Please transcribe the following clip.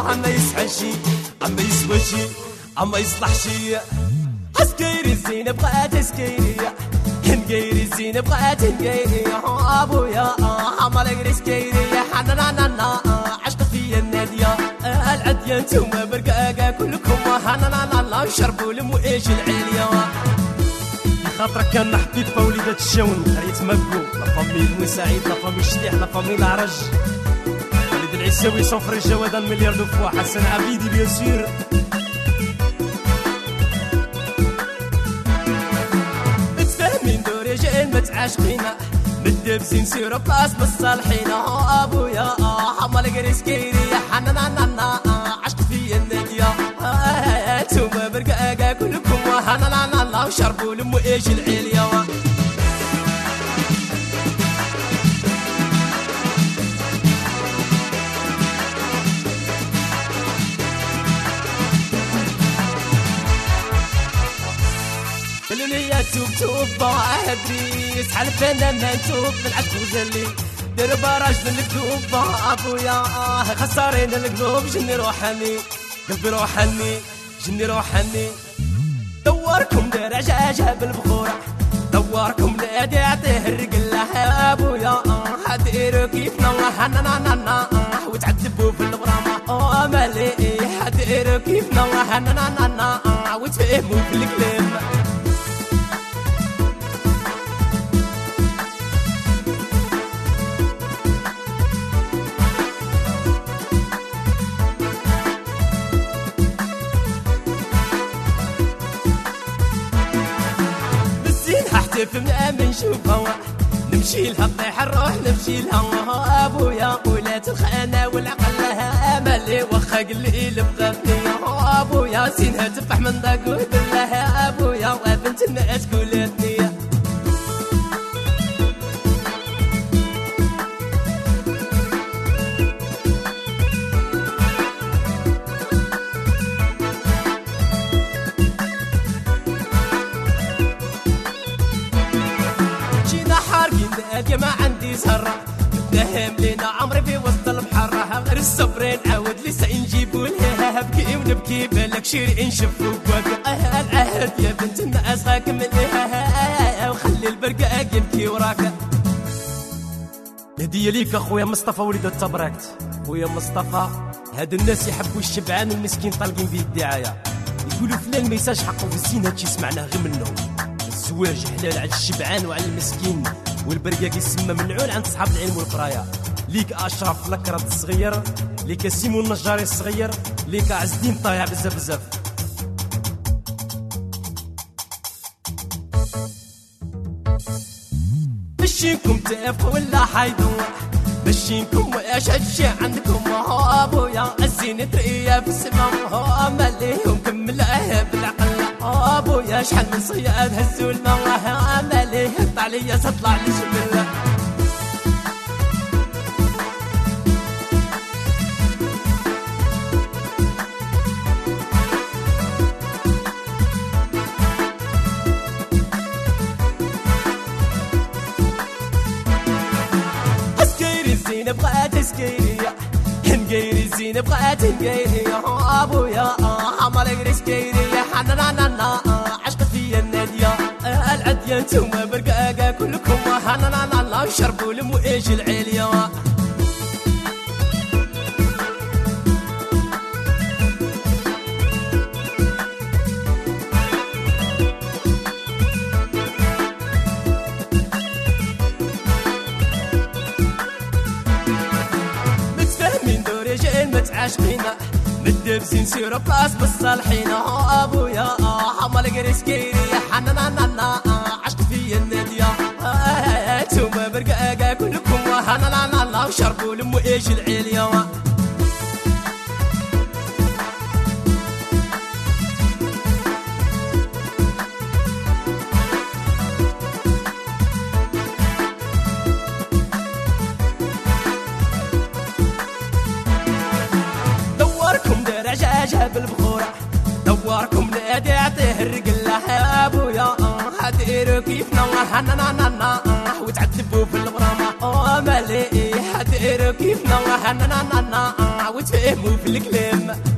ما يصحى شي ما يسوى شي ما يصلح شي. عسكيري الزينة بغات عسكيري نقيري الزينة بغات نقيري ابويا عمالي سكيري حنانا عشق فيا النادية العدية نتوما برقاقة كلكم حنانا شربوا المؤيش العليا. خاطرك كان حبيت فوليدات الشاون قريت مكو لا فامي المساعد لا فامي الشليح لا فامي العرج وليد العيساوي صفر الجواد المليار دو فوا حسن عبيدي بيان سور. متفاهمين دو رجال متعاشقينا متدبسين سيرو بلاص بالصالحين ابويا حمال قريسكيري حنانا عشق فيا النادية توما برقاقة كلكم حنانا وشربوا المؤيش العليا. يا توب هدري يسحل فينا ما نتوب بالعكوز اللي دير براج للقلوب ابويا خسارين القلوب جني روحني قلبي روحني جني روحني. دوركم دير عجاجة بالبخورة دوركم نادي عطيه الرقلة ابويا حديروا كيفنا حنانا وتعذبوا في الغرامة مالي حديروا كيفنا حنانا وتفهموا في الكلام. حتفنا من شوفها نمشي لها طيح الروح نمشي لها ابويا ولات الخانه والعقل لها املي واخا قليل بغاتني ابويا زينها تفح من ذاك ودلها ابويا وبنت الناس قولتني. يا ما عندي زهرة نهم لينا عمري في وسط البحر غير الصبرين عاود لسه نجيبوا لها بكي ونبكي بالك شيري نشوفوا وقع العهد يا بنت الناس غاك منها وخلي البرقاق يبكي وراك. هدية ليك اخويا مصطفى وليد التبراكت. خويا مصطفى هاد الناس يحبوا الشبعان والمسكين طالقين فيه الدعاية يقولوا فلان ما يساش حقه في الزين هادشي سمعناه غير منهم. الزواج حلال على الشبعان وعلى المسكين والبرقاق يسمى ملعون عند صحاب العلم والقرايه. ليك اشرف لكرد الصغير ليك سيمون النجاري الصغير ليك عز الدين طايع بزاف بزاف. مشيكم تافقوا ولا حيدوا مشيكم واش هادشي عندكم ابويا الزين ترقيه في السما ماليهم كملها بالعقل ابويا شحال من صياد هزوا الماء ماليه طلع ليا تطلع لي جبل. عسكيري الزينة بغات عسكيري نقيري الزينة بغات نقيري ابويا عمالي سكيري حنانا عشق فيا النادية العدية نتوما برقاقة كلكم حنانا شربوا المؤيش العليا. متفاهمين دو رجال متعاشقينا متدبسين سيرو بلاص بالصالحين ابويا حمال قريسكيري حنانا عشق فيا النادية توما برقاقة كلكم حنانا وشربوا المؤيش العليا. دوركم دير عجاجة بالبخورة دوركم نادي عطيه الرقلة ابويا حديروا كيفنا حنانا وتعذبوا في الغرامة مالي حديروا كيفنا حنانا نتفاهموا في الكلام